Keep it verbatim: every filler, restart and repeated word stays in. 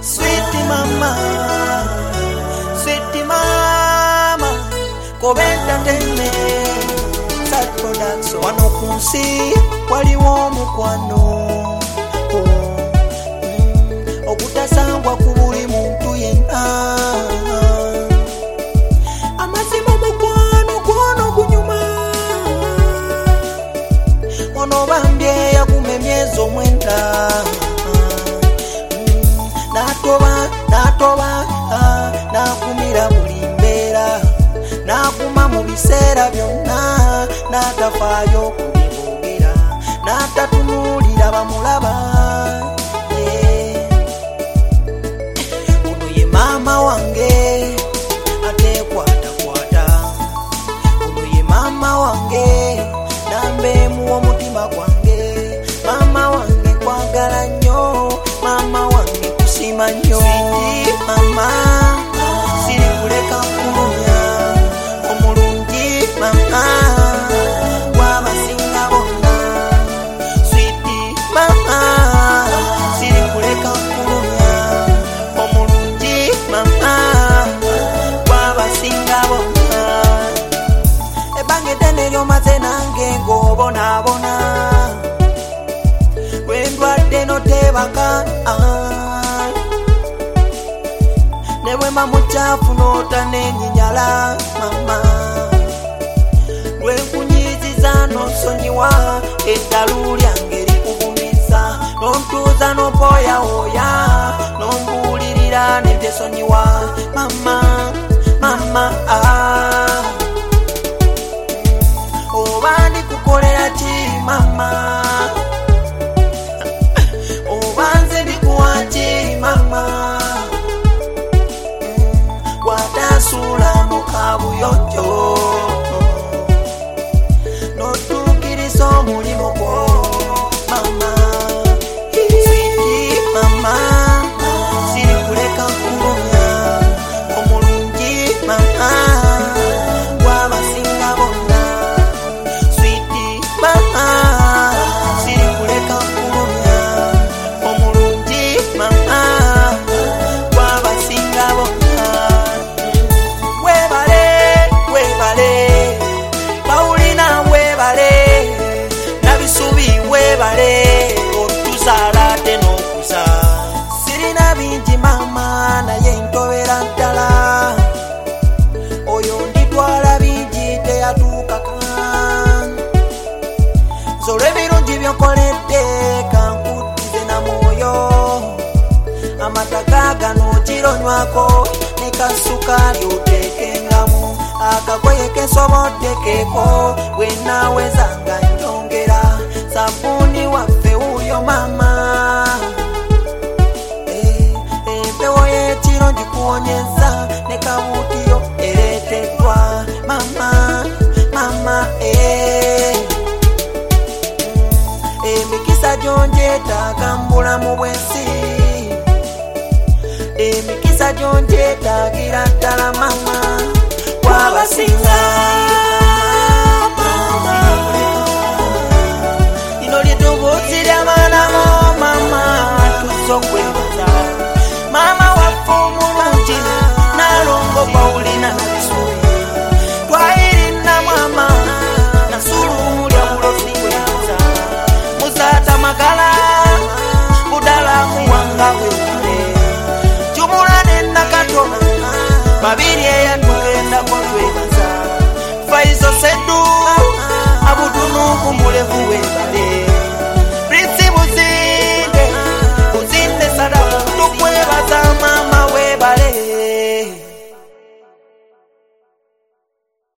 Sweet mama, sweet mama, Kobe Entertainment, Sad Production. Wano kunsi waliwo mukwano, obutasangwa ku buli muntu yenna. Amazima mukwano gwono gunyuma, ono bambye yakumemyeza omwenda. Natoba, natoba, nakumira buli mbeera, nakuma mu biseera byonna, natafaayo kubibuulira, natatunuulira bamulaba. Ono ye maama wange ateekwatakwata, ono ye maama wange nambeemu w'omutima gwange, maama wange kwagala nnyo, maama wange kusima nnyo. Mama siri kuleka nkulumya, omulungi mama w'abasinga bonna. Sweetie mama siri kuleka nkulumya, omulungi mama w'abasinga bonna. Ebbanga eddene ly'omaze nange ng'obonaabona, lwe ndwadde n'otebaka nebwema muchafu nota nenyinyala mama, lwenkunyiziza nosonyiwa eddalu lyange likugumiza, nontuuza nopoyawoya nombuulirira nebyesonyiwa mama mama. ah. Oba ndikukolera ki mama, oba nze ndikuwa ki mama, watasula mukabuyonjo notukiriza omulimo gwo mama. Sweetie mama siri kuleka nkulumya, omulungi mama w'abasinga bonna. Sweetie mama siri kuleka nkulumya, omulungi mama w'abasinga bonna. Otuzaala te n'okuza, sirina bingi mama naye ntobera ddala, oyo nditwala bingi teyatuukaka. Zolwa ebirungi by'onkoledde kankuddize na mwoyo, amataka gano gironywako ne kasukaali oteekengamu, akagoye kensobodde keeko bwe naawezanga nyongera, sabuni waffe wuuyo mama. Empewo y'ekiro ngikuwonyeza ne kabuutiyo ereeteddwa mama mama. Emikisa gyo ngyetaaga mu bulamu bw'ensi, emikisa gyo ngyetaagira ddala mama w'abasinga. Mama waffe omulungi nalongo Paulina nabisuubi, twayirina mama nasuluumulya bulosi bwenza, muzaata magala budala muwanga bwewale, jumula ne nakatona babiri eyatugenda kwa twebaza, Faizo Sedu abutunuku mulevu